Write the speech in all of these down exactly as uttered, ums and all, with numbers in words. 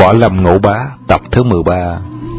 Võ Lâm Ngũ Bá tập thứ mười ba.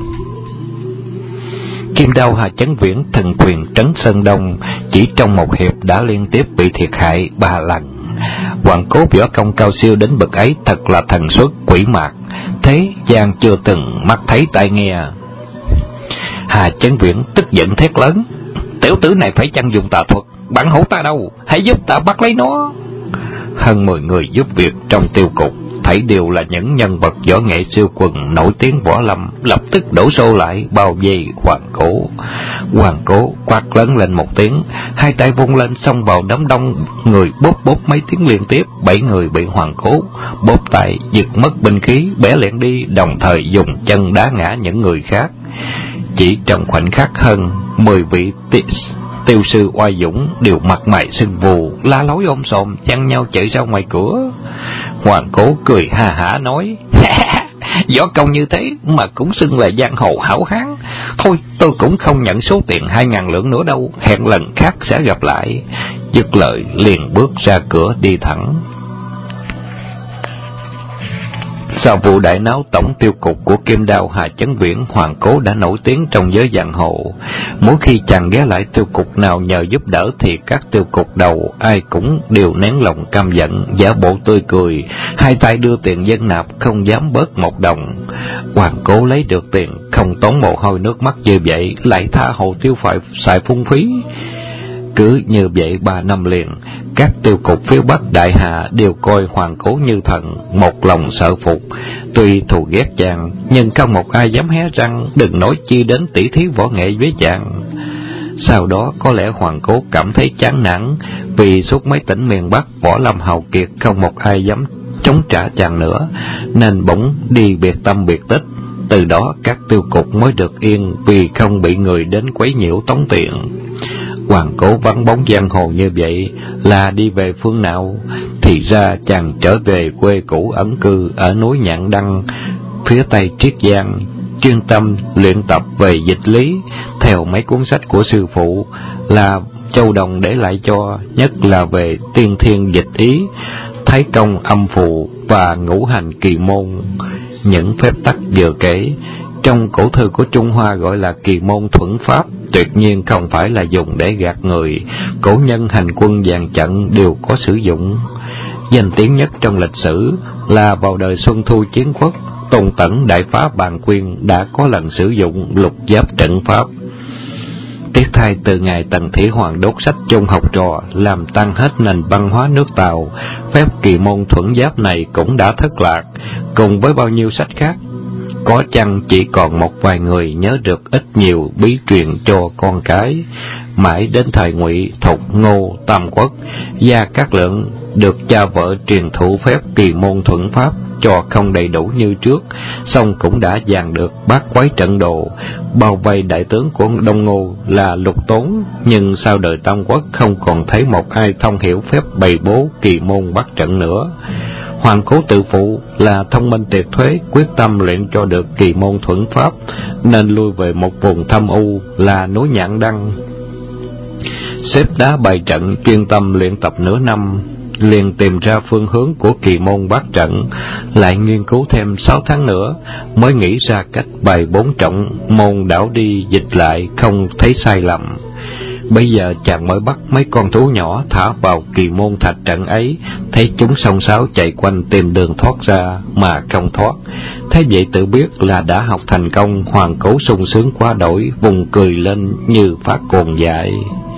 Kim đao Hà Chấn Viễn, thần quyền trấn Sơn Đông, chỉ trong một hiệp đã liên tiếp bị thiệt hại ba lần. Hoàng Cố võ công cao siêu đến bậc ấy thật là thần xuất quỷ mạc, thế gian chưa từng mắt thấy tai nghe. Hà Chấn Viễn tức giận thét lớn: tiểu tử này phải chăng dùng tà thuật? Bản hữu ta đâu, hãy giúp ta bắt lấy nó. Hơn mười người giúp việc trong tiêu cục, thảy đều là những nhân vật võ nghệ siêu quần nổi tiếng võ lâm, lập tức đổ xô lại bao vây Hoàng Cố. Hoàng Cố quát lớn lên một tiếng, hai tay vung lên xông vào đám đông người, bóp bóp mấy tiếng liên tiếp. Bảy người bị Hoàng Cố bóp tay giật mất binh khí, bẻ lẹn đi, đồng thời dùng chân đá ngã những người khác. Chỉ trong khoảnh khắc, hơn mười vị tiêu sư oai dũng đều mặt mày sưng vù, la lối ôm xòm chăn nhau chạy ra ngoài cửa. Hoàng Cố cười ha hả nói: võ công như thế mà cũng xưng là giang hồ hảo hán. Thôi tôi cũng không nhận số tiền hai ngàn lượng nữa đâu, hẹn lần khác sẽ gặp lại. Dứt lời liền bước ra cửa đi thẳng. Sau vụ đại náo tổng tiêu cục của Kim đao Hà Chấn Viễn, Hoàng Cố đã nổi tiếng trong giới giang hồ. Mỗi khi chàng ghé lại tiêu cục nào nhờ giúp đỡ thì các tiêu cục đầu ai cũng đều nén lòng căm giận, giả bộ tươi cười, hai tay đưa tiền dân nạp, không dám bớt một đồng. Hoàng Cố lấy được tiền, không tốn mồ hôi nước mắt như vậy, lại tha hồ tiêu phải xài phung phí. Cứ như vậy ba năm liền, các tiêu cục phía Bắc Đại Hà đều coi Hoàng Cố như thần, một lòng sợ phục. Tuy thù ghét chàng, nhưng không một ai dám hé răng, đừng nói chi đến tỉ thí võ nghệ với chàng. Sau đó có lẽ Hoàng Cố cảm thấy chán nản, vì suốt mấy tỉnh miền Bắc võ lâm hào kiệt không một ai dám chống trả chàng nữa, nên bỗng đi biệt tâm biệt tích. Từ đó các tiêu cục mới được yên, vì không bị người đến quấy nhiễu tống tiền. Hoàng Cố vắng bóng giang hồ như vậy là đi về phương nào? Thì ra chàng trở về quê cũ ẩn cư ở núi Nhạn Đăng, phía tây Triết Giang, chuyên tâm luyện tập về dịch lý, theo mấy cuốn sách của sư phụ là Châu Đồng để lại cho, nhất là về tiên thiên dịch ý, thái công âm phù và ngũ hành kỳ môn. Những phép tắc vừa kể trong cổ thư của Trung Hoa gọi là kỳ môn thuẫn pháp, tuyệt nhiên không phải là dùng để gạt người. Cổ nhân hành quân dàn trận đều có sử dụng. Danh tiếng nhất trong lịch sử là vào đời Xuân Thu Chiến Quốc, Tôn Tẩn đại phá Bàn Quyên đã có lần sử dụng lục giáp trận pháp. Tiếc thay từ ngày Tần Thủy Hoàng đốt sách chung học trò, làm tăng hết nền văn hóa nước Tàu, phép kỳ môn thuẫn giáp này cũng đã thất lạc, cùng với bao nhiêu sách khác. Có chăng chỉ còn một vài người nhớ được ít nhiều bí truyền cho con cái. Mãi đến thời Ngụy, Thục, Ngô, Tam Quốc, Gia Cát Lượng được cha vợ truyền thụ phép kỳ môn thuẫn pháp cho không đầy đủ như trước, song cũng đã dàn được bát quái trận đồ, bao vây đại tướng của Đông Ngô là Lục Tốn. Nhưng sau đời Tam Quốc không còn thấy một ai thông hiểu phép bày bố kỳ môn bắt trận nữa. Hoàng Cố tự phụ là thông minh tuyệt thuế, quyết tâm luyện cho được kỳ môn thuẫn pháp, nên lui về một vùng thâm u là núi Nhạn Đăng, xếp đá bày trận chuyên tâm luyện tập nửa năm. Liền tìm ra phương hướng của kỳ môn bát trận, lại nghiên cứu thêm sáu tháng nữa mới nghĩ ra cách bày bốn trọng môn đảo đi dịch lại, không thấy sai lầm. Bây giờ chàng mới bắt mấy con thú nhỏ thả vào kỳ môn thạch trận ấy, thấy chúng xông xáo chạy quanh tìm đường thoát ra mà không thoát. Thế vậy tự biết là đã học thành công. Hoàng Cố sung sướng quá đổi, vùng cười lên như phát cuồng dại.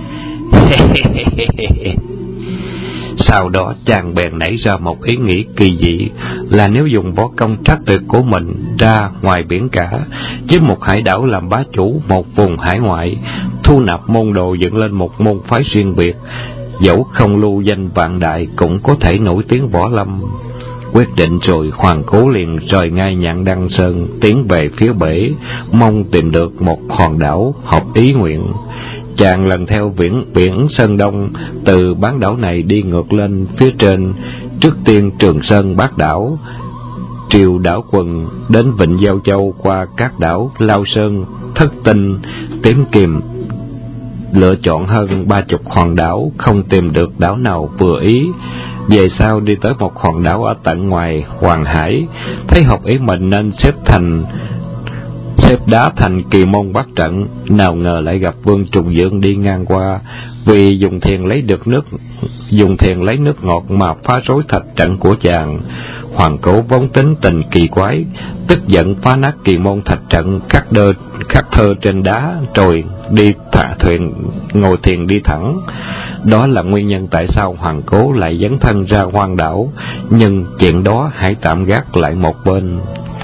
Sau đó chàng bèn nảy ra một ý nghĩ kỳ dị, là nếu dùng võ công trắc tuyệt của mình ra ngoài biển cả, với một hải đảo làm bá chủ một vùng hải ngoại, thu nạp môn đồ dựng lên một môn phái riêng biệt, dẫu không lưu danh vạn đại cũng có thể nổi tiếng võ lâm. Quyết định rồi, Hoàng Cố liền rời ngay Nhạn Đăng Sơn, tiến về phía bể, mong tìm được một hòn đảo hợp ý nguyện. Chàng lần theo biển biển Sơn Đông, từ bán đảo này đi ngược lên phía trên, trước tiên Trường Sơn Bát Đảo, Triều Đảo Quần, đến Vịnh Giao Châu, qua các đảo Lao Sơn, Thất Tinh, tìm kiếm lựa chọn hơn ba chục hòn đảo, không tìm được đảo nào vừa ý. Về sau đi tới một hòn đảo ở tận ngoài Hoàng Hải, thấy hợp ý mình nên xếp thành xếp đá thành kỳ môn bắt trận. Nào ngờ lại gặp Vương Trùng Dương đi ngang qua, vì dùng thuyền lấy được nước dùng thuyền lấy nước ngọt mà phá rối thạch trận của chàng. Hoàng Cố vốn tính tình kỳ quái, tức giận phá nát kỳ môn thạch trận, khắc đơ khắc thơ trên đá, rồi đi thả thuyền ngồi thuyền đi thẳng. Đó là nguyên nhân tại sao Hoàng Cố lại dấn thân ra hoang đảo, nhưng chuyện đó hãy tạm gác lại một bên.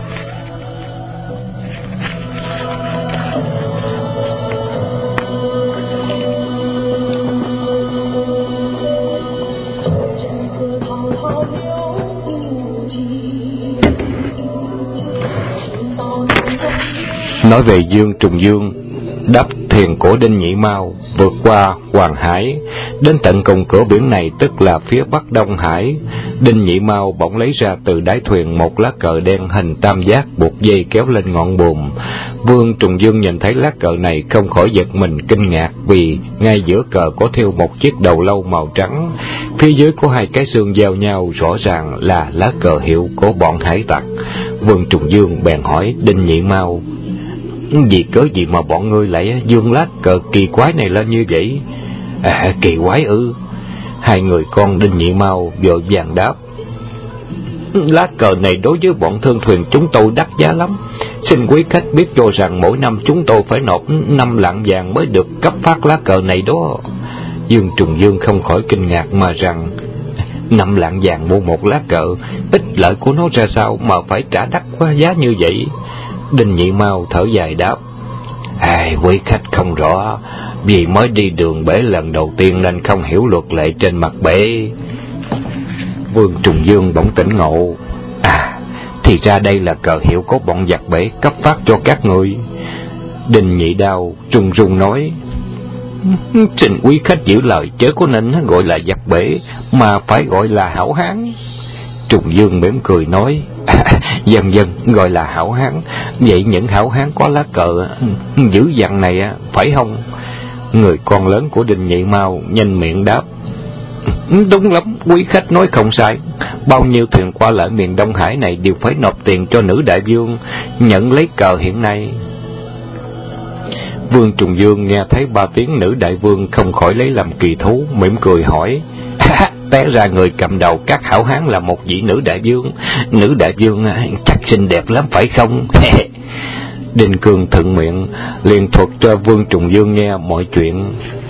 Nói về Dương Trùng Dương, đắp thuyền của Đinh Nhị Mao vượt qua Hoàng Hải đến tận cùng cửa biển này, tức là phía bắc Đông Hải. Đinh Nhị Mao bỗng lấy ra từ đáy thuyền một lá cờ đen hình tam giác buộc dây kéo lên ngọn buồm. Vương Trùng Dương nhìn thấy lá cờ này không khỏi giật mình kinh ngạc, vì ngay giữa cờ có thêu một chiếc đầu lâu màu trắng, phía dưới có hai cái xương giao nhau, rõ ràng là lá cờ hiệu của bọn hải tặc. Vương Trùng Dương bèn hỏi Đinh Nhị Mao: vì cớ gì mà bọn ngươi lại dương lá cờ kỳ quái này lên như vậy? À, kỳ quái ư? Hai người con Đinh Nhị Mao vội vàng đáp: lá cờ này đối với bọn thương thuyền chúng tôi đắt giá lắm. Xin quý khách biết cho rằng mỗi năm chúng tôi phải nộp năm lạng vàng mới được cấp phát lá cờ này đó. Dương Trùng Dương không khỏi kinh ngạc mà rằng: năm lạng vàng mua một lá cờ, ích lợi của nó ra sao mà phải trả đắt quá giá như vậy? Đinh Nhị Mao thở dài đáp: ai, quý khách không rõ, vì mới đi đường bể lần đầu tiên nên không hiểu luật lệ trên mặt bể. Vương Trùng Dương bỗng tỉnh ngộ: à, thì ra đây là cờ hiệu của bọn giặc bể cấp phát cho các người. Đinh Nhị Đao trung rung nói: xin quý khách giữ lời, chớ có nên gọi là giặc bể, mà phải gọi là hảo hán. Trùng Dương mỉm cười nói: à, dần dần gọi là hảo hán. Vậy những hảo hán có lá cờ dữ dằn này phải không? Người con lớn của Đinh Nhị Mao nhanh miệng đáp: đúng lắm, quý khách nói không sai. Bao nhiêu thuyền qua lại miền Đông Hải này đều phải nộp tiền cho nữ đại vương nhận lấy cờ hiện nay. Vương Trùng Dương nghe thấy ba tiếng nữ đại vương không khỏi lấy làm kỳ thú, mỉm cười hỏi: à, té ra người cầm đầu các hảo hán là một vị nữ đại vương. Nữ đại vương chắc xinh đẹp lắm phải không? Đinh Cương thuận miệng liền thuật cho Vương Trùng Dương nghe mọi chuyện.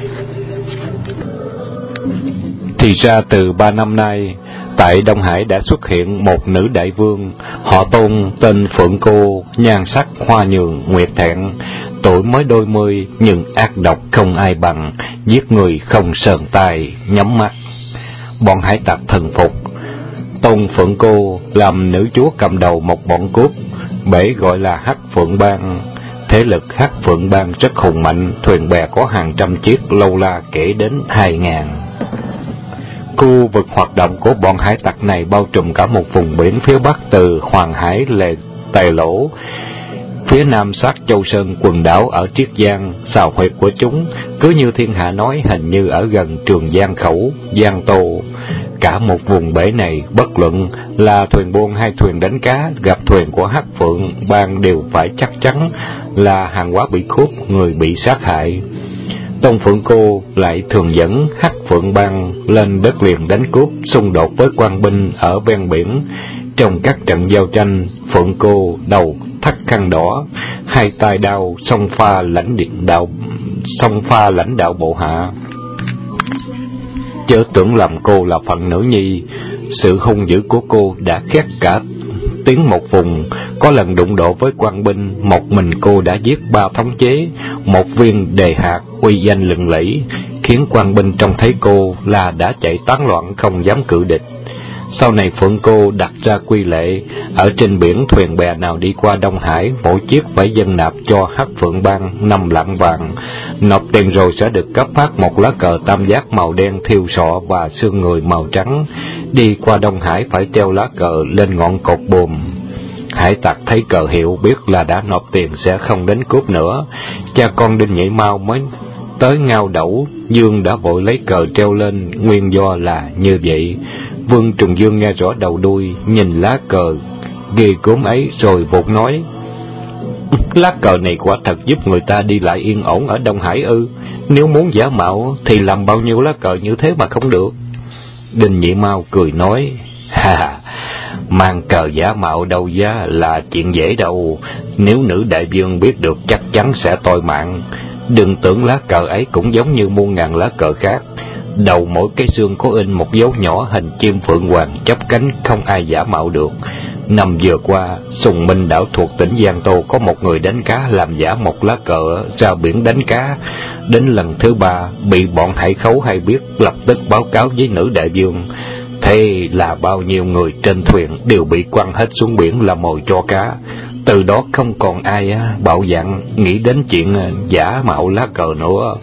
Thì ra từ ba năm nay, tại Đông Hải đã xuất hiện một nữ đại vương, họ Tôn, tên Phượng Cô, nhan sắc hoa nhường nguyệt thẹn, tuổi mới đôi mươi nhưng ác độc không ai bằng, giết người không sờn tai nhắm mắt. Bọn hải tặc thần phục. Tôn Phượng Cô làm nữ chúa cầm đầu một bọn cướp, bể gọi là Hắc Phượng Bang. Thế lực Hắc Phượng Bang rất hùng mạnh, thuyền bè có hàng trăm chiếc, lâu la kể đến hai ngàn. Khu vực hoạt động của bọn hải tặc này bao trùm cả một vùng biển phía bắc từ Hoàng Hải lên Tề Lỗ, phía nam sát Châu Sơn, quần đảo ở Triết Giang. Xào huyệt của chúng cứ như thiên hạ nói, hình như ở gần Trường Giang Khẩu, Giang Tô. Cả một vùng bể này, bất luận là thuyền buôn hay thuyền đánh cá, gặp thuyền của Hắc Phượng Bang đều phải chắc chắn là hàng hóa bị cướp, người bị sát hại. Tôn Phượng Cô lại thường dẫn Hắc Phượng Bang lên đất liền đánh cướp, xung đột với quan binh ở ven biển. Trong các trận giao tranh, Phượng Cô đầu thắt khăn đỏ, hai tay đao xông pha lãnh điện đạo xông pha lãnh đạo bộ hạ. Chớ tưởng lầm cô là phận nữ nhi, sự hung dữ của cô đã khét cả tiếng một vùng. Có lần đụng độ với quan binh, một mình cô đã giết ba thống chế, một viên đề hạt uy danh lừng lẫy, khiến quan binh trông thấy cô là đã chạy tán loạn, không dám cự địch. Sau này Phượng Cô đặt ra quy lệ, ở trên biển thuyền bè nào đi qua Đông Hải, mỗi chiếc phải dâng nạp cho Hắc Phượng Bang năm lạng vàng. Nộp tiền rồi sẽ được cấp phát một lá cờ tam giác màu đen thêu sọ và xương người màu trắng. Đi qua Đông Hải phải treo lá cờ lên ngọn cột buồm. Hải tặc thấy cờ hiệu biết là đã nộp tiền sẽ không đến cướp nữa. Cha con Đinh Nhị Mao mới tới ngao đẩu, Dương đã vội lấy cờ treo lên, nguyên do là như vậy. Vương Trùng Dương nghe rõ đầu đuôi, nhìn lá cờ ghê gớm ấy rồi vụt nói: lá cờ này quả thật giúp người ta đi lại yên ổn ở Đông Hải ư? Nếu muốn giả mạo thì làm bao nhiêu lá cờ như thế mà không được? Đinh Nhị Mao cười nói: ha, mang cờ giả mạo đâu giá là chuyện dễ đâu. Nếu nữ đại vương biết được chắc chắn sẽ toi mạng. Đừng tưởng lá cờ ấy cũng giống như muôn ngàn lá cờ khác. Đầu mỗi cái xương có in một dấu nhỏ hình chim phượng hoàng chắp cánh, không ai giả mạo được. Năm vừa qua, Sùng Minh đảo thuộc tỉnh Giang Tô có một người đánh cá làm giả một lá cờ ra biển đánh cá. Đến lần thứ ba, bị bọn Hải Khấu hay biết, lập tức báo cáo với nữ đại vương. Thế là bao nhiêu người trên thuyền đều bị quăng hết xuống biển làm mồi cho cá. Từ đó không còn ai bạo dạn nghĩ đến chuyện giả mạo lá cờ nữa.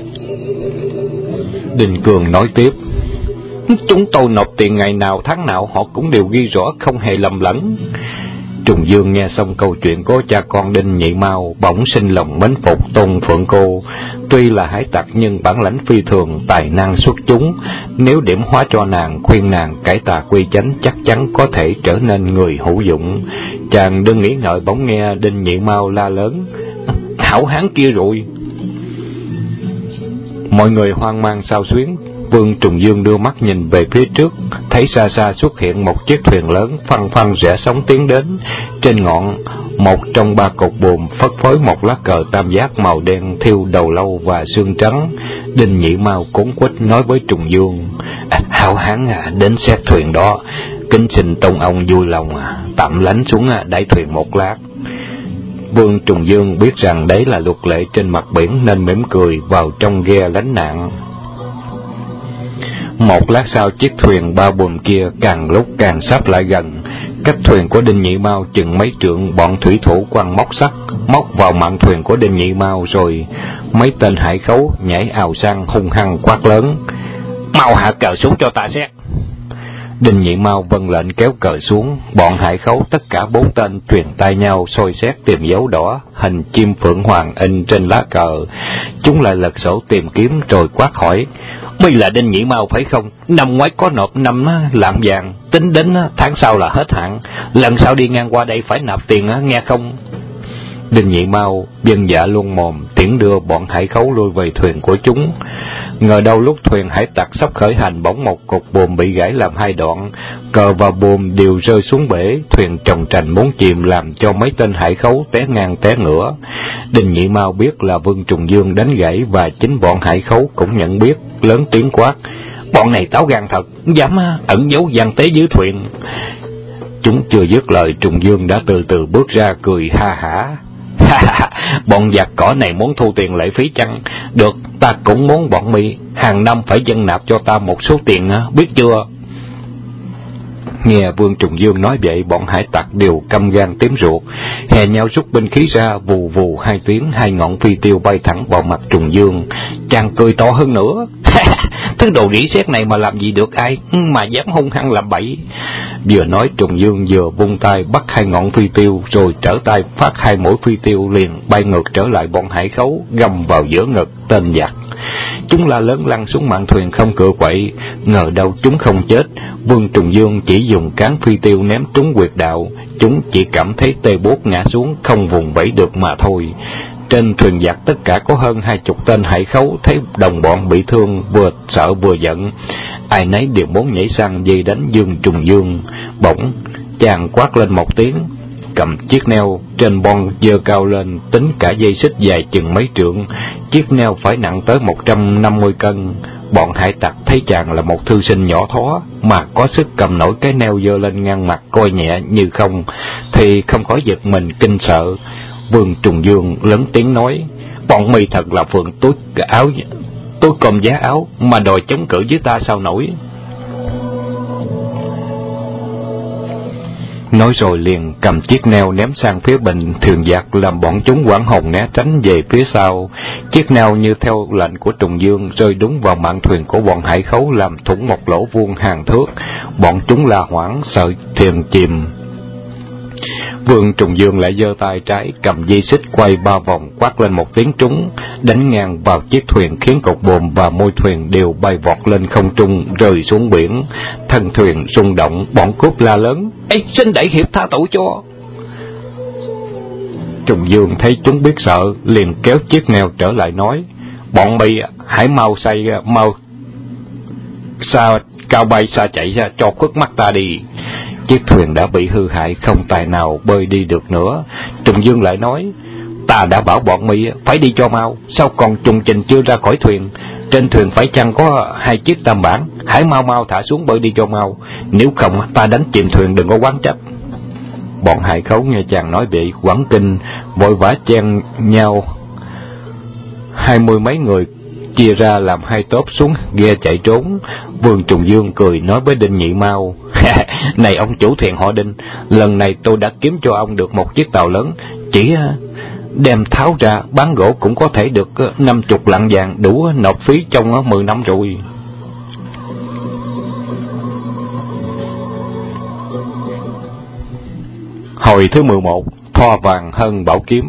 Đinh Cường nói tiếp: chúng tôi nộp tiền ngày nào tháng nào họ cũng đều ghi rõ, không hề lầm lẫn. Trùng Dương nghe xong câu chuyện của cha con Đinh Nhị Mao, bỗng sinh lòng mến phục Tôn Phượng Cô. Tuy là hải tặc nhưng bản lãnh phi thường, tài năng xuất chúng. Nếu điểm hóa cho nàng, khuyên nàng cải tà quy chánh, chắc chắn có thể trở nên người hữu dụng. Chàng đừng nghĩ ngợi, bỗng nghe Đinh Nhị Mao la lớn: hảo hán kia rồi! Mọi người hoang mang xao xuyến. Vương Trùng Dương đưa mắt nhìn về phía trước, thấy xa xa xuất hiện một chiếc thuyền lớn phăng phăng rẽ sóng tiến đến. Trên ngọn, một trong ba cột buồm phất phới một lá cờ tam giác màu đen thêu đầu lâu và xương trắng. Đinh Nhị Mao cuống quýt nói với Trùng Dương: à, hảo hán à, đến xét thuyền đó, kính xin tôn ông vui lòng à, tạm lánh xuống à, đẩy thuyền một lát. Vương Trùng Dương biết rằng đấy là luật lệ trên mặt biển nên mỉm cười vào trong ghe lánh nạn. Một lát sau, chiếc thuyền ba buồm kia càng lúc càng sắp lại gần. Cách thuyền của Đinh Nhị Mao chừng mấy trượng, bọn thủy thủ quăng móc sắt móc vào mạn thuyền của Đinh Nhị Mao, rồi mấy tên Hải Khấu nhảy ào sang hung hăng quát lớn: mau hạ cờ xuống cho ta xét! Đinh Nhị Mao vâng lệnh kéo cờ xuống. Bọn Hải Khấu tất cả bốn tên truyền tay nhau soi xét tìm dấu đỏ hình chim phượng hoàng in trên lá cờ. Chúng lại lật sổ tìm kiếm rồi quát hỏi: mi là Đinh Nhị Mao phải không? Năm ngoái có nộp năm lạng vàng, tính đến tháng sau là hết hạn, lần sau đi ngang qua đây phải nạp tiền nghe không? Đinh Nhị Mao vâng dạ luôn mồm, tiễn đưa bọn Hải Khấu lui về thuyền của chúng. Ngờ đâu lúc thuyền hải tặc sắp khởi hành, bỗng một cột buồm bị gãy làm hai đoạn, cờ và buồm đều rơi xuống bể. Thuyền trồng trành muốn chìm, làm cho mấy tên Hải Khấu té ngang té ngửa. Đinh Nhị Mao biết là Vương Trùng Dương đánh gãy, và chính bọn Hải Khấu cũng nhận biết, lớn tiếng quát: bọn này táo gan thật, dám ẩn giấu gian tế dưới thuyền. Chúng chưa dứt lời, Trùng Dương đã từ từ bước ra cười ha hả: bọn giặc cỏ này muốn thu tiền lệ phí chăng? Được, ta cũng muốn bọn mi hàng năm phải dâng nạp cho ta một số tiền, biết chưa? Nghe Vương Trùng Dương nói vậy, bọn hải tặc đều căm gan tím ruột, hè nhau rút binh khí ra, vù vù hai tiếng, hai ngọn phi tiêu bay thẳng vào mặt Trùng Dương. Chàng cười to hơn nữa: thứ đồ rỉ sét này mà làm gì được ai, mà dám hung hăng làm bậy. Vừa nói, Trùng Dương vừa vung tay bắt hai ngọn phi tiêu, rồi trở tay phát hai mũi phi tiêu liền bay ngược trở lại bọn Hải Khấu, găm vào giữa ngực tên giặc. Chúng la lớn lăn xuống mạn thuyền không cựa quậy. Ngờ đâu chúng không chết, Vương Trùng Dương chỉ dùng cán phi tiêu ném trúng huyệt đạo. Chúng chỉ cảm thấy tê buốt ngã xuống, không vùng vẫy được mà thôi. Trên thuyền giặc tất cả có hơn hai chục tên Hải Khấu, thấy đồng bọn bị thương, vừa sợ vừa giận, ai nấy đều muốn nhảy sang dây đánh Vương Trùng Dương. Bỗng chàng quát lên một tiếng, cầm chiếc neo trên bon giơ cao lên, tính cả dây xích dài chừng mấy trượng. Chiếc neo phải nặng tới một trăm năm mươi cân. Bọn hải tặc thấy chàng là một thư sinh nhỏ thó mà có sức cầm nổi cái neo giơ lên ngang mặt coi nhẹ như không, thì không khỏi giật mình kinh sợ. Vương Trùng Dương lớn tiếng nói: bọn mì thật là phường túi áo, túi cơm giá áo mà đòi chống cự với ta sao nổi. Nói rồi liền cầm chiếc neo ném sang phía bình thuyền giặc, làm bọn chúng hoảng hồn né tránh về phía sau. Chiếc neo như theo lệnh của Trùng Dương rơi đúng vào mạn thuyền của bọn Hải Khấu, làm thủng một lỗ vuông hàng thước. Bọn chúng la hoảng sợ thuyền chìm. Vương Trùng Dương lại giơ tay trái cầm dây xích quay ba vòng, quát lên một tiếng trúng, đánh ngang vào chiếc thuyền khiến cột buồm và môi thuyền đều bay vọt lên không trung, rơi xuống biển. Thân thuyền rung động, bọn cướp la lớn: "Ê, xin đại hiệp tha tội cho!" Trùng Dương thấy chúng biết sợ, liền kéo chiếc neo trở lại nói: "Bọn mày hãy mau say mau xa cao bay xa chạy ra cho khuất mắt ta đi." Chiếc thuyền đã bị hư hại, không tài nào bơi đi được nữa. Trùng Dương lại nói: "Ta đã bảo bọn mày phải đi cho mau, sao còn trùng trình chưa ra khỏi thuyền? Trên thuyền phải chăng có hai chiếc tam bản? Hãy mau mau thả xuống bơi đi cho mau, nếu không ta đánh chìm thuyền, đừng có oán trách." Bọn hải khấu nghe chàng nói vậy quẳng kinh, vội vã chen nhau hai mươi mấy người, chia ra làm hai tốp xuống ghe chạy trốn. Vương Trùng Dương cười nói với Đinh Nhị Mao: "Này ông chủ thuyền họ Đinh, lần này tôi đã kiếm cho ông được một chiếc tàu lớn, chỉ đem tháo ra bán gỗ cũng có thể được năm chục lạng vàng, đủ nộp phí trong mười năm rồi." Hồi thứ mười một, thoa vàng hơn bảo kiếm.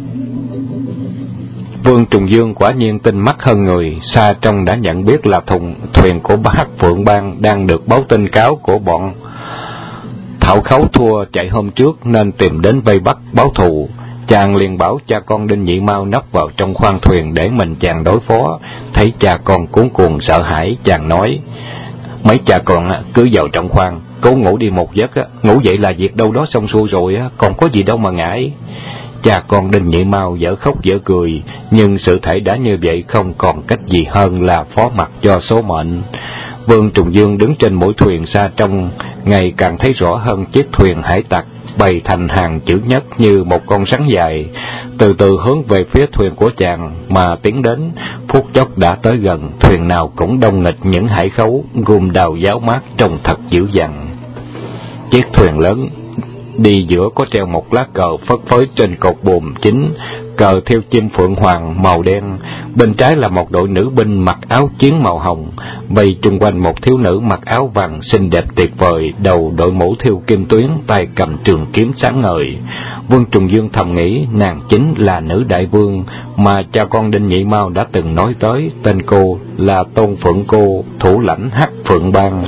Vương Trùng Dương quả nhiên tinh mắt hơn người, xa trông đã nhận biết là thùng thuyền của Hắc Phượng Bang đang được báo tin cáo của bọn Thảo Khấu thua chạy hôm trước nên tìm đến vây bắt báo thù. Chàng liền bảo cha con Đinh Nhị Mao nấp vào trong khoang thuyền để mình chàng đối phó. Thấy cha con cuống cuồng sợ hãi, chàng nói: "Mấy cha con cứ vào trong khoang, cố ngủ đi một giấc, ngủ dậy là việc đâu đó xong xuôi rồi, còn có gì đâu mà ngại." Cha con Đinh Nhị Mao dở khóc dở cười, nhưng sự thể đã như vậy, không còn cách gì hơn là phó mặc cho số mệnh. Vương Trùng Dương đứng trên mũi thuyền xa trông, ngày càng thấy rõ hơn chiếc thuyền hải tặc bày thành hàng chữ nhất như một con rắn dài, từ từ hướng về phía thuyền của chàng mà tiến đến. Phút chốc đã tới gần, thuyền nào cũng đông nghịch những hải khấu gươm đào giáo mát trông thật dữ dằn. Chiếc thuyền lớn đi giữa có treo một lá cờ phất phới trên cột buồm chính, cờ theo chim phượng hoàng màu đen. Bên trái là một đội nữ binh mặc áo chiến màu hồng, vây chung quanh một thiếu nữ mặc áo vàng xinh đẹp tuyệt vời, đầu đội mũ thêu kim tuyến, tay cầm trường kiếm sáng ngời. Vương Trùng Dương thầm nghĩ nàng chính là nữ đại vương mà cha con Đinh Nhị Mao đã từng nói tới, tên cô là Tôn Phượng Cô, thủ lãnh Hắc Phượng Bang.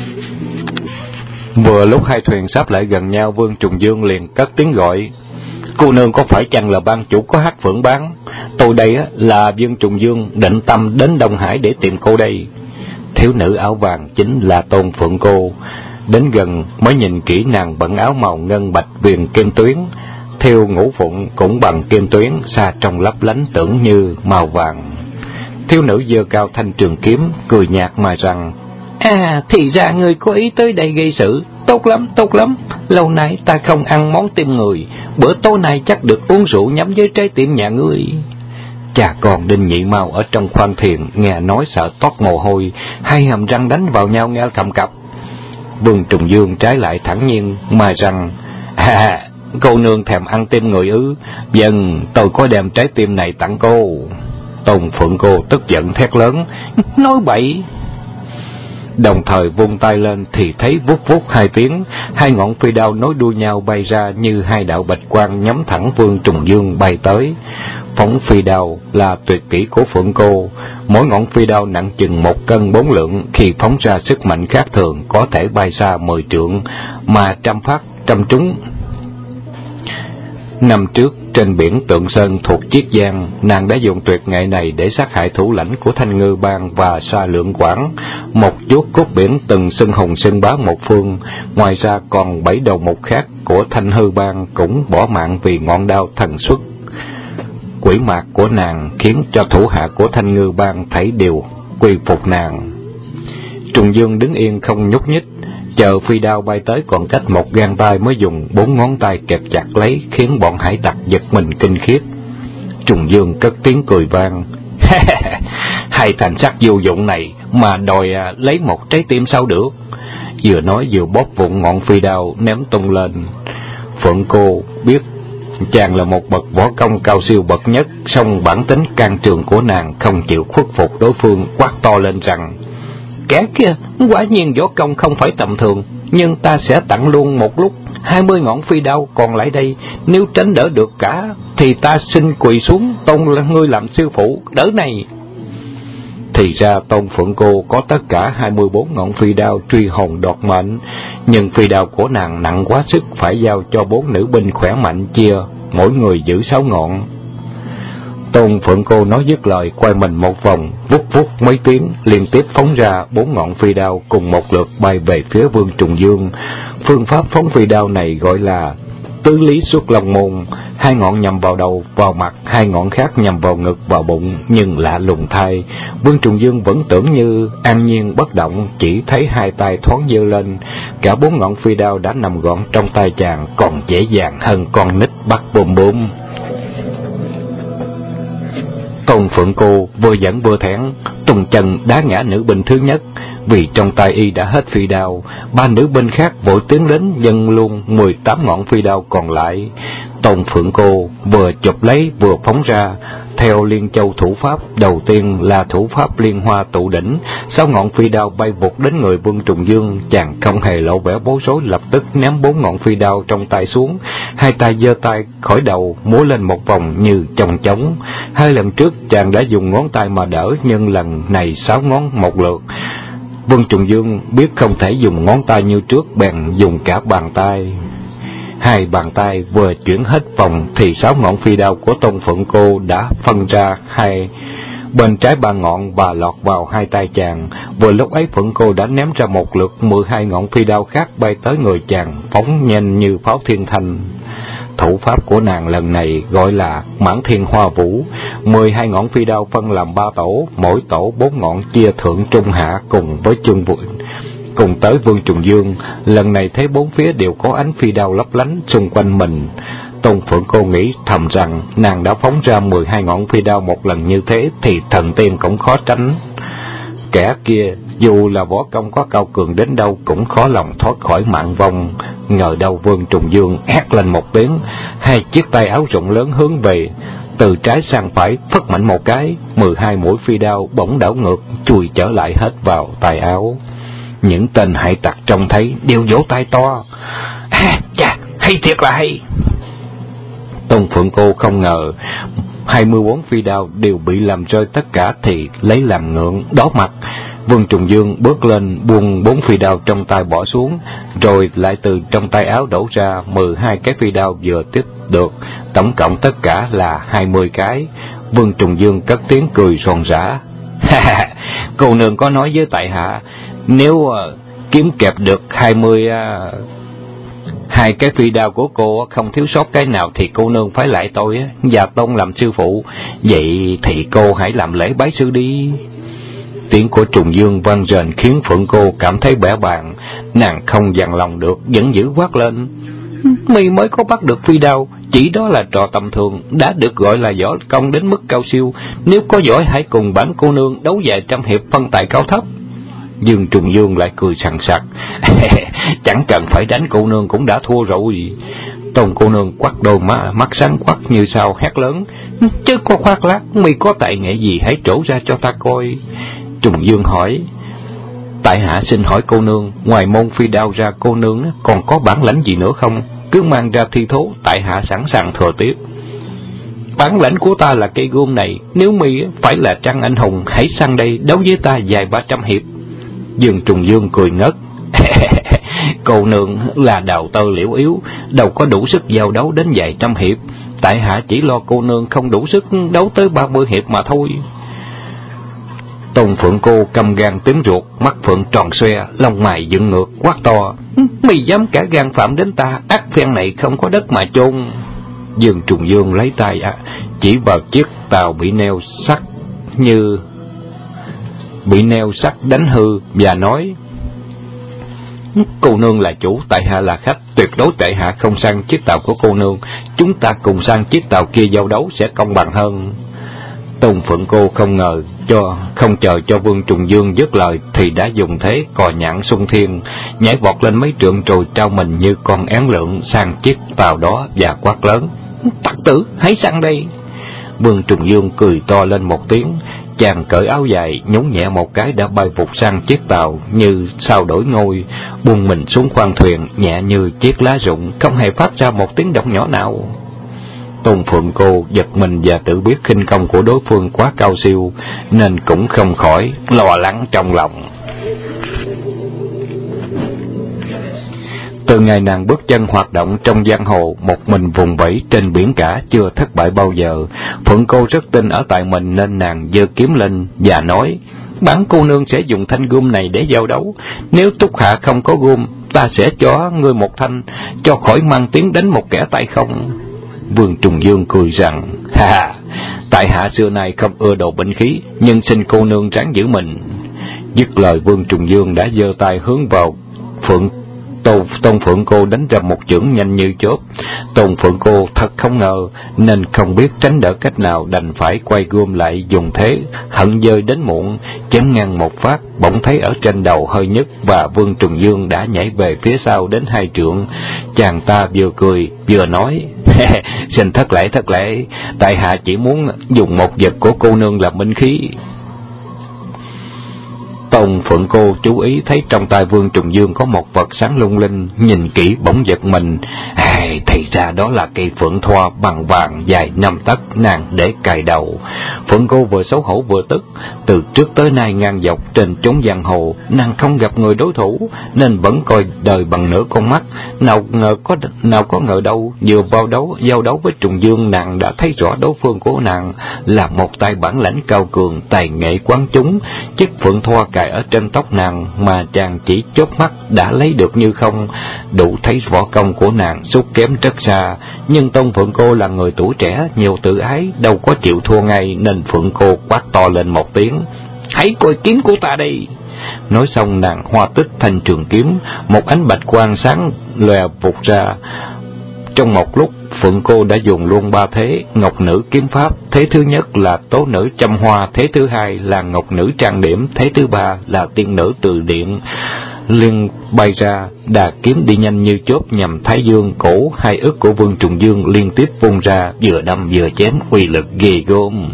Vừa lúc hai thuyền sắp lại gần nhau, Vương Trùng Dương liền cất tiếng gọi: "Cô nương có phải chăng là ban chủ có Hắc Phượng Bang? Tôi đây là Vương Trùng Dương, định tâm đến Đông Hải để tìm cô đây." Thiếu nữ áo vàng chính là Tôn Phượng Cô. Đến gần mới nhìn kỹ, nàng bận áo màu ngân bạch viền kim tuyến, thêu ngũ phụng cũng bằng kim tuyến, xa trong lấp lánh tưởng như màu vàng. Thiếu nữ giơ cao thanh trường kiếm, cười nhạt mà rằng: "À, thì ra ngươi có ý tới đây gây sự. Tốt lắm, tốt lắm. Lâu nay ta không ăn món tim người, bữa tối nay chắc được uống rượu nhắm với trái tim nhà ngươi." Cha con Đinh Nhị Mao ở trong khoang thuyền nghe nói sợ toát mồ hôi, hai hàm răng đánh vào nhau nghe cầm cập. Vương Trùng Dương trái lại thẳng nhiên mà rằng: "À, cô nương thèm ăn tim người ư? Vâng, tôi có đem trái tim này tặng cô." Tôn Phượng Cô tức giận thét lớn: "Nói bậy!" Đồng thời vung tay lên thì thấy vút vút hai tiếng, hai ngọn phi đao nối đuôi nhau bay ra như hai đạo bạch quang nhắm thẳng Vương Trùng Dương bay tới. Phóng phi đao là tuyệt kỹ của Phượng Cô, mỗi ngọn phi đao nặng chừng một cân bốn lượng, khi phóng ra sức mạnh khác thường có thể bay xa mười trượng, mà trăm phát trăm trúng. Năm trước trên biển Tượng Sơn thuộc Chiết Giang, nàng đã dùng tuyệt nghệ này để sát hại thủ lãnh của Thanh Ngư Bang và Sa Lượng Quảng, một vuốt cốt biển từng xưng hùng xưng bá một phương. Ngoài ra còn bảy đầu mục khác của Thanh Hư Bang cũng bỏ mạng vì ngọn đao thần xuất quỷ mạc của nàng, khiến cho thủ hạ của Thanh Ngư Bang thảy đều quy phục nàng. Trùng Dương đứng yên không nhúc nhích, chờ phi đao bay tới còn cách một gang tay mới dùng bốn ngón tay kẹp chặt lấy, khiến bọn hải tặc giật mình kinh khiếp. Trùng Dương cất tiếng cười vang: "Hai thành sắt vô dụng này mà đòi à, lấy một trái tim sao được?" Vừa nói vừa bóp vụn ngọn phi đao ném tung lên. Phượng Cô biết chàng là một bậc võ công cao siêu bậc nhất, song bản tính can trường của nàng không chịu khuất phục đối phương, quát to lên rằng: Kẻ kia quả nhiên võ công không phải tầm thường, nhưng ta sẽ tặng luôn một lúc hai mươi ngọn phi đao còn lại đây. Nếu tránh đỡ được cả thì ta xin quỳ xuống tôn ngươi làm sư phụ, đỡ này. Thì ra Tôn Phượng Cô có tất cả hai mươi bốn ngọn phi đao truy hồn đoạt mệnh, nhưng phi đao của nàng nặng quá sức, phải giao cho bốn nữ binh khỏe mạnh chia, mỗi người giữ sáu ngọn. Tôn Phượng Cô nói dứt lời, quay mình một vòng, vút vút mấy tiếng, liên tiếp phóng ra bốn ngọn phi đao cùng một lượt bay về phía Vương Trùng Dương. Phương pháp phóng phi đao này gọi là tứ lý xuất long môn, hai ngọn nhằm vào đầu, vào mặt, hai ngọn khác nhằm vào ngực, vào bụng. Nhưng lạ lùng thay, Vương Trùng Dương vẫn tưởng như an nhiên bất động, chỉ thấy hai tay thoáng giơ lên, cả bốn ngọn phi đao đã nằm gọn trong tay chàng, còn dễ dàng hơn con nít bắt bùm bùm. Tôn Phượng Cô vừa giận vừa thẹn, tung chân đá ngã nữ binh thứ nhất, vì trong tay y đã hết phi đao. Ba nữ binh khác vội tiến đến dâng luôn mười tám ngọn phi đao còn lại. Tôn Phượng Cô vừa chụp lấy vừa phóng ra theo Liên Châu thủ pháp. Đầu tiên là thủ pháp Liên Hoa tụ đỉnh, sáu ngọn phi đao bay vụt đến người Vương Trùng Dương. Chàng không hề lộ vẻ bối rối, lập tức ném bốn ngọn phi đao trong tay xuống, hai tay giơ tay khỏi đầu múa lên một vòng như chồng trống. Hai lần trước chàng đã dùng ngón tay mà đỡ, nhưng lần này sáu ngón một lượt. Vương Trùng Dương biết không thể dùng ngón tay như trước, bèn dùng cả bàn tay. Hai bàn tay vừa chuyển hết vòng thì sáu ngọn phi đao của Tôn Phượng Cô đã phân ra hai bên trái ba ngọn và lọt vào hai tay chàng. Vừa lúc ấy Phượng Cô đã ném ra một lượt mười hai ngọn phi đao khác bay tới người chàng, phóng nhanh như pháo thiên thanh. Thủ pháp của nàng lần này gọi là Mãn Thiên Hoa Vũ. Mười hai ngọn phi đao phân làm ba tổ, mỗi tổ bốn ngọn, chia thượng trung hạ cùng với chung vụ cùng tới Vương Trùng Dương. Lần này thấy bốn phía đều có ánh phi đao lấp lánh xung quanh mình. Tôn Phượng Cô nghĩ thầm rằng nàng đã phóng ra mười hai ngọn phi đao một lần như thế thì thần tiên cũng khó tránh. Kẻ kia dù là võ công có cao cường đến đâu cũng khó lòng thoát khỏi mạng vong. Ngờ đâu Vương Trùng Dương hét lên một tiếng, hai chiếc tay áo rộng lớn hướng về từ trái sang phải, phất mạnh một cái, mười hai mũi phi đao bỗng đảo ngược chui trở lại hết vào tay áo. Những tên hải tặc trông thấy đều vỗ tay to. À, chà, hay thiệt là hay. Tôn Phượng Cô không ngờ hai mươi bốn phi đao đều bị làm rơi tất cả thì lấy làm ngượng, đỏ mặt. Vương Trùng Dương bước lên buông bốn phi đao trong tay bỏ xuống, rồi lại từ trong tay áo đổ ra mười hai cái phi đao vừa tiếp được, tổng cộng tất cả là hai mươi cái. Vương Trùng Dương cất tiếng cười ròn rã. Cô nương có nói với tại hạ, nếu uh, kiếm kẹp được hai mươi uh, hai cái phi đao của cô không thiếu sót cái nào thì cô nương phải lại tôi và tôn làm sư phụ. Vậy thì cô hãy làm lễ bái sư đi. Tiếng của Trùng Dương vang rền khiến Phượng Cô cảm thấy bẽ bàng. Nàng không dằn lòng được, vẫn giữ quát lên. Mi mới có bắt được phi đao, chỉ đó là trò tầm thường, đã được gọi là võ công đến mức cao siêu. Nếu có giỏi hãy cùng bản cô nương đấu vài trăm hiệp phân tài cao thấp. Dương Trùng Dương lại cười sằng sặc. Chẳng cần phải đánh, cô nương cũng đã thua rồi. Tôn cô nương quắt đôi má, mắt sáng quắc như sao hét lớn. Chứ có khoác lác, mi có tài nghệ gì hãy trổ ra cho ta coi. Trùng Dương hỏi. Tại hạ xin hỏi cô nương, ngoài môn phi đao ra cô nương còn có bản lãnh gì nữa không? Cứ mang ra thi thố, tại hạ sẵn sàng thừa tiếp. Bản lãnh của ta là cây gươm này, nếu mi phải là trang anh hùng hãy sang đây đấu với ta vài ba trăm hiệp. Dương Trùng Dương cười ngất. Cô nương là đào tơ liễu yếu, đâu có đủ sức giao đấu đến vài trăm hiệp. Tại hạ chỉ lo cô nương không đủ sức đấu tới ba mươi hiệp mà thôi. Tôn Phượng Cô căm gan tím ruột, mắt phượng tròn xoe, lông mày dựng ngược, quát to. Mày dám cả gan phạm đến ta, ắt phen này không có đất mà chôn. Dương Trùng Dương lấy tay à, chỉ vào chiếc tàu bị neo sắt như bị neo sắt đánh hư và nói. Cô nương là chủ, tại hạ là khách, tuyệt đối tại hạ không sang chiếc tàu của cô nương. Chúng ta cùng sang chiếc tàu kia giao đấu sẽ công bằng hơn. Tôn Phượng Cô không ngờ cho không chờ cho Vương Trùng Dương dứt lời thì đã dùng thế cò nhạn xung thiên, nhảy vọt lên mấy trượng rồi trao mình như con én lượn sang chiếc tàu đó và quát lớn. Tặc tử, hãy sang đây. Vương Trùng Dương cười to lên một tiếng, chàng cởi áo dài, nhún nhẹ một cái đã bay vụt sang chiếc tàu như sao đổi ngôi, buông mình xuống khoang thuyền nhẹ như chiếc lá rụng, không hề phát ra một tiếng động nhỏ nào. Tôn Phượng Cô giật mình và tự biết khinh công của đối phương quá cao siêu, nên cũng không khỏi lo lắng trong lòng. Từ ngày nàng bước chân hoạt động trong giang hồ, một mình vùng vẫy trên biển cả chưa thất bại bao giờ, Phượng Cô rất tin ở tại mình, nên nàng giơ kiếm lên và nói: bản cô nương sẽ dùng thanh gươm này để giao đấu, nếu Túc Hạ không có gươm, ta sẽ cho ngươi một thanh, cho khỏi mang tiếng đánh một kẻ tay không. Vương Trùng Dương cười rằng: ha ha, tại hạ xưa nay không ưa đồ binh khí, nhưng xin cô nương ráng giữ mình. Dứt lời, Vương Trùng Dương đã giơ tay hướng vào Phượng Tôn, Tôn Phượng Cô đánh ra một chưởng nhanh như chớp. Tôn Phượng Cô thật không ngờ, nên không biết tránh đỡ cách nào, đành phải quay gươm lại dùng thế hận dơi đến muộn, chém ngang một phát, bỗng thấy ở trên đầu hơi nhức, và Vương Trùng Dương đã nhảy về phía sau đến hai trượng. Chàng ta vừa cười vừa nói: xin thất lễ thất lễ, tại hạ chỉ muốn dùng một vật của cô nương làm binh khí. Tôn Phượng Cô chú ý thấy trong tay Vương Trùng Dương có một vật sáng lung linh, nhìn kỹ bỗng giật mình. À, thì ra đó là cây phượng thoa bằng vàng dài năm tấc, nàng để cài đầu. Phượng Cô vừa xấu hổ vừa tức. Từ trước tới nay ngang dọc trên chốn giang hồ, nàng không gặp người đối thủ, nên vẫn coi đời bằng nửa con mắt. Nào ngờ có nào có ngờ đâu, vừa vào đấu giao đấu với Trùng Dương, nàng đã thấy rõ đối phương của nàng là một tay bản lãnh cao cường, tài nghệ quán chúng. Chiếc phượng thoa cài ở trên tóc nàng mà chàng chỉ chớp mắt đã lấy được như không, đủ thấy võ công của nàng sút kém rất xa. Nhưng Tôn Phượng Cô là người tuổi trẻ, nhiều tự ái, đâu có chịu thua ngay, nên Phượng Cô quát to lên một tiếng: hãy coi kiếm của ta đây. Nói xong, nàng hoa tích thanh trường kiếm, một ánh bạch quang sáng lòe vụt ra. Trong một lúc, Phượng Cô đã dùng luôn ba thế ngọc nữ kiếm pháp. Thế thứ nhất là tố nữ châm hoa, thế thứ hai là ngọc nữ trang điểm, thế thứ ba là tiên nữ từ điện. Liên bay ra, đà kiếm đi nhanh như chớp nhằm thái dương, cổ hai ức của Vương Trùng Dương liên tiếp vung ra, vừa đâm vừa chém, uy lực ghê gớm.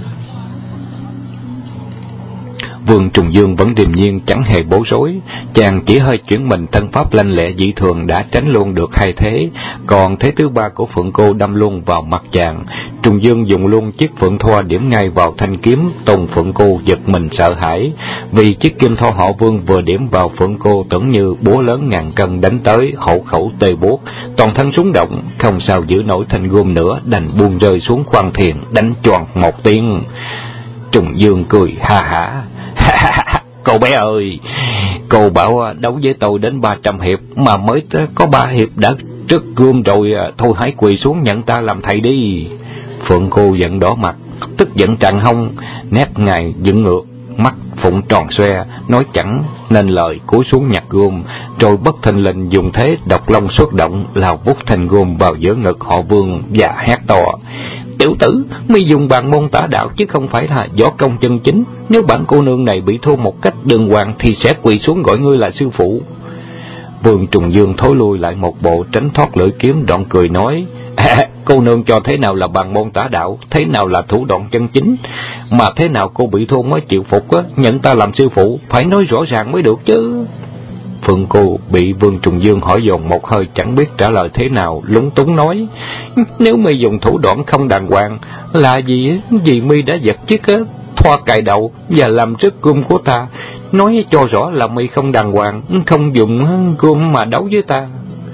Vương Trùng Dương vẫn điềm nhiên, chẳng hề bối rối. Chàng chỉ hơi chuyển mình, thân pháp lanh lẹ dị thường, đã tránh luôn được hai thế. Còn thế thứ ba của Phượng Cô đâm luôn vào mặt chàng. Trùng Dương dùng luôn chiếc phượng thoa điểm ngay vào thanh kiếm. Tôn Phượng Cô giật mình sợ hãi, vì chiếc kim thoa họ Vương vừa điểm vào Phượng Cô tưởng như búa lớn ngàn cân đánh tới, hổ khẩu tê buốt, toàn thân súng động, không sao giữ nổi thanh gươm nữa, đành buông rơi xuống khoang thuyền, đánh choàng một tiếng. Trùng Dương cười ha hả: cô bé ơi, cô bảo đấu với tôi đến ba trăm hiệp, mà mới có ba hiệp đã trất gươm rồi, thôi hãy quỳ xuống nhận ta làm thầy đi. Phượng Cô giận đỏ mặt, tức giận tràn hông, nét ngài dựng ngược, mắt phụng tròn xoe, nói chẳng nên lời, cúi xuống nhặt gươm, rồi bất thình lình dùng thế độc long xuất động, lao vút thành gươm vào giữa ngực họ Vương và hét to: tiểu tử, mi dùng bàn môn tả đạo chứ không phải là võ công chân chính. Nếu bản cô nương này bị thua một cách đường hoàng thì sẽ quỳ xuống gọi ngươi là sư phụ. Vương Trùng Dương thối lui lại một bộ, tránh thoát lưỡi kiếm, đoạn cười nói: à, cô nương cho thế nào là bàn môn tả đạo, thế nào là thủ đoạn chân chính, mà thế nào cô bị thua mới chịu phục á, nhận ta làm sư phụ, phải nói rõ ràng mới được chứ. Phượng Cô bị Vương Trùng Dương hỏi dồn một hơi, chẳng biết trả lời thế nào, lúng túng nói: nếu mi dùng thủ đoạn không đàng hoàng, là gì vì mi đã giật chiếc thoa cài đầu và làm rớt gươm của ta. Nói cho rõ là mi không đàng hoàng, không dùng gươm mà đấu với ta.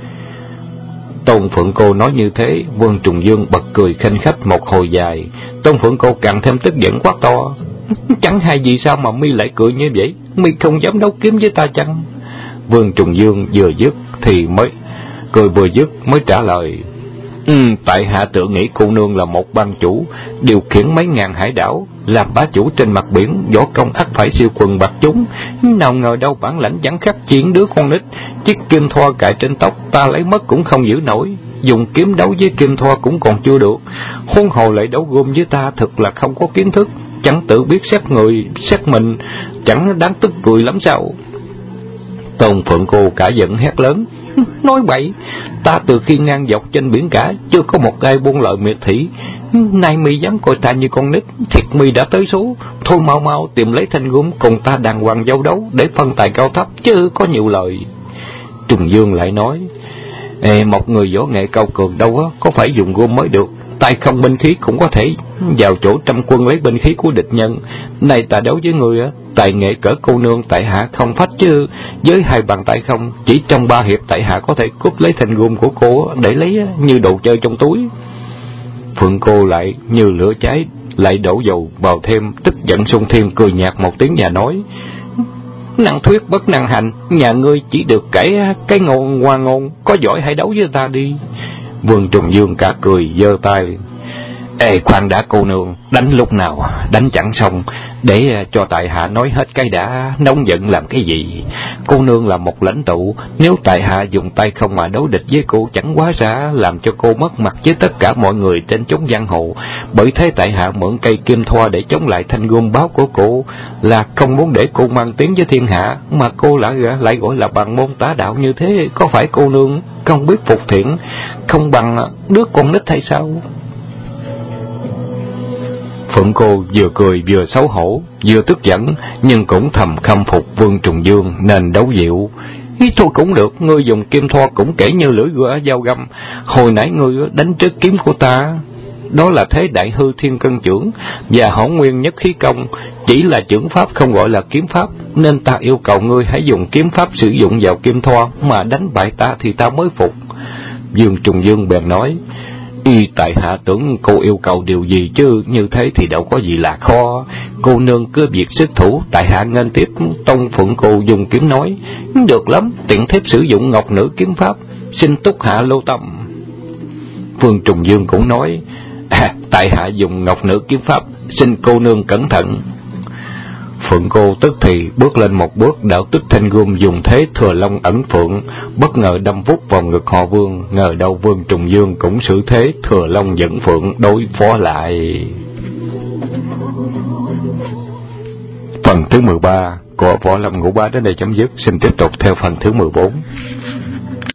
Tôn Phượng Cô nói như thế, Vương Trùng Dương bật cười khanh khách một hồi dài. Tôn Phượng Cô càng thêm tức giận quát to: chẳng hay gì sao mà mi lại cười như vậy, mi không dám đấu kiếm với ta chăng? Vương Trùng Dương vừa dứt thì mới cười vừa dứt mới trả lời: ừ, tại hạ tự nghĩ cô nương là một bang chủ, điều khiển mấy ngàn hải đảo, làm bá chủ trên mặt biển, võ công ắt phải siêu quần bạc chúng. Nào ngờ đâu bản lãnh chẳng khác chuyện đứa con nít. Chiếc kim thoa cài trên tóc ta lấy mất cũng không giữ nổi, dùng kiếm đấu với kim thoa cũng còn chưa được, huống hồ lại đấu gươm với ta, thật là không có kiến thức, chẳng tự biết xét người xét mình, chẳng đáng tức cười lắm sao? Tôn Phượng Cô cả giận hét lớn: Nói bậy, ta từ khi ngang dọc trên biển cả chưa có một ai buông lời miệt thị. Nay mi dám coi ta như con nít, thiệt mi đã tới số. Thôi mau mau tìm lấy thanh gươm cùng ta đàng hoàng giao đấu để phân tài cao thấp, chứ có nhiều lời. Trùng Dương lại nói: Ê, một người võ nghệ cao cường đâu á, có phải dùng gươm mới được. Tay không binh khí cũng có thể vào chỗ trăm quân lấy binh khí của địch nhân. Này ta đấu với người á, tài nghệ cỡ cô nương tại hạ không phách, chứ với hai bàn tay không, chỉ trong ba hiệp tại hạ có thể cướp lấy thanh gươm của cô để lấy như đồ chơi trong túi. Phượng cô lại như lửa cháy, lại đổ dầu vào thêm, tức giận xung thiên, cười nhạt một tiếng và nói: Năng thuyết bất năng hành, nhà ngươi chỉ được cái cái ngôn hoa ngôn, có giỏi hãy đấu với ta đi. Vương Trùng Dương cả cười giơ tay: Ê khoan đã cô nương, đánh lúc nào đánh chẳng xong, để cho tại hạ nói hết cái đã, nóng giận làm cái gì. Cô nương là một lãnh tụ, nếu tại hạ dùng tay không mà đấu địch với cô, chẳng quá ra làm cho cô mất mặt với tất cả mọi người trên chốn giang hồ. Bởi thế tại hạ mượn cây kim thoa để chống lại thanh gươm báo của cô, là không muốn để cô mang tiếng với thiên hạ, mà cô lại lại gọi là bằng môn tả đạo như thế, có phải cô nương không biết phục thiện, không bằng đứa con nít hay sao? Phượng cô vừa cười vừa xấu hổ, vừa tức giận, nhưng cũng thầm khâm phục Vương Trùng Dương nên đấu dịu. Ý thôi cũng được, ngươi dùng kim thoa cũng kể như lưỡi gõ dao găm. Hồi nãy ngươi đánh trước kiếm của ta, đó là thế đại hư thiên cân trưởng và hỗn nguyên nhất khí công, chỉ là chưởng pháp không gọi là kiếm pháp, nên ta yêu cầu ngươi hãy dùng kiếm pháp sử dụng vào kim thoa mà đánh bại ta thì ta mới phục. Vương Trùng Dương bèn nói: Y tại hạ tưởng cô yêu cầu điều gì chứ, như thế thì đâu có gì là khó. Cô nương cứ việc xuất thủ, tại hạ nghênh tiếp. Tông Phượng cô dùng kiếm nói: Được lắm, tiện thiếp sử dụng ngọc nữ kiếm pháp, xin túc hạ lưu tâm. Vương Trùng Dương cũng nói: à, tại hạ dùng ngọc nữ kiếm pháp, xin cô nương cẩn thận. Phượng cô tức thì bước lên một bước, đạo tức thanh gươm dùng thế thừa long ẩn phượng, bất ngờ đâm vút vào ngực họ Vương. Ngờ đâu Vương Trùng Dương cũng xử thế thừa long dẫn phượng đối phó lại. Phần thứ mười ba của Võ Lâm Ngũ Bá đến đây chấm dứt. Xin tiếp tục theo phần thứ mười bốn.